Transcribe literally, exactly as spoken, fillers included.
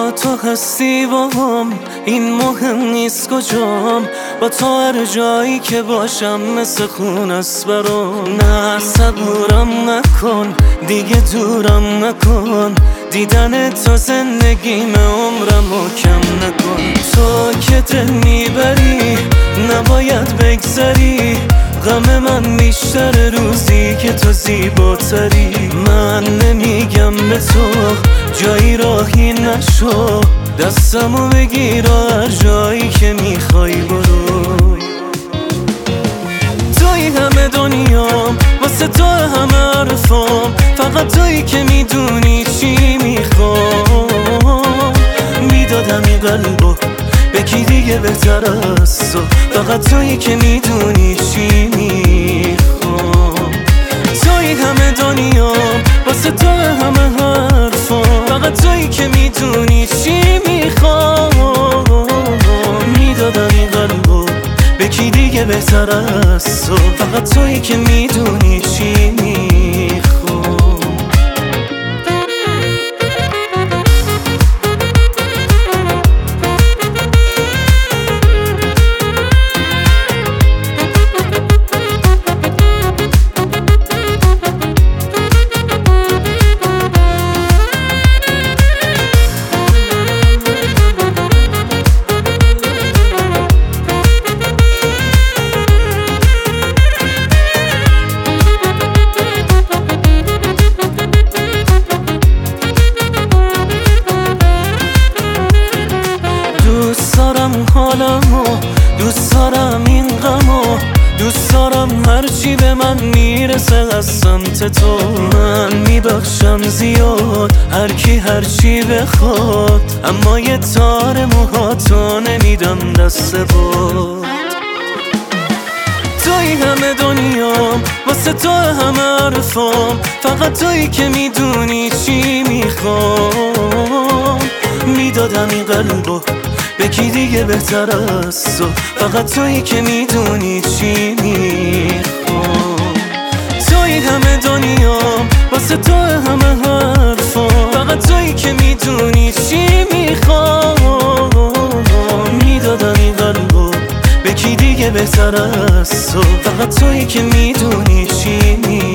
با تو هستی با هم، این مهم نیست کجام، با تو هر جایی که باشم مثل خون است برام. نه صبورم نکن دیگه، دورم نکن، دیدن تو زندگیم عمرمو کم نکن. تو که دل میبری نباید بگذری، غم من بیشتر روزی که تو زیباتری. من نمیگم به تو جایی راهی نشو، دستمو بگیر هر جایی که میخوای برو. توی همه دنیام، واسه تو همه حرفام، فقط تویی که میدونی چی میخوام. میدادم این قلبو به کی دیگه بهتر از تو، فقط تویی که میدونی چی میخوام. توی همه دنیام، واسه تو همه حرفام، فقط تویی که میدونی چی میخوام. میدادم این قلبو به کی دیگه بهتر از تو، فقط تویی که میدونی چی میخوام. دوست دارم حالمو، دوست دارم این غمو، دوست دارم هرچی به من میرسه از سمت تو. من میبخشم زیاد هر کی هرچی بخواد، اما یه تار موهاتو نمیدم دست باد. توی همه دنیام، واسه تو همه حرفام، فقط تویی که میدونی چی میخوام. میدادم این قلبو به کی دیگه بهتر از تو، فقط تویی که میدونی چی میخوام. توی همه دنیام، واسه تو همه حرفام، فقط تویی که میدونی چی میخوام. میدادم این قلبو به کی دیگه بهتر از تو، فقط تویی که میدونی چی میخوام.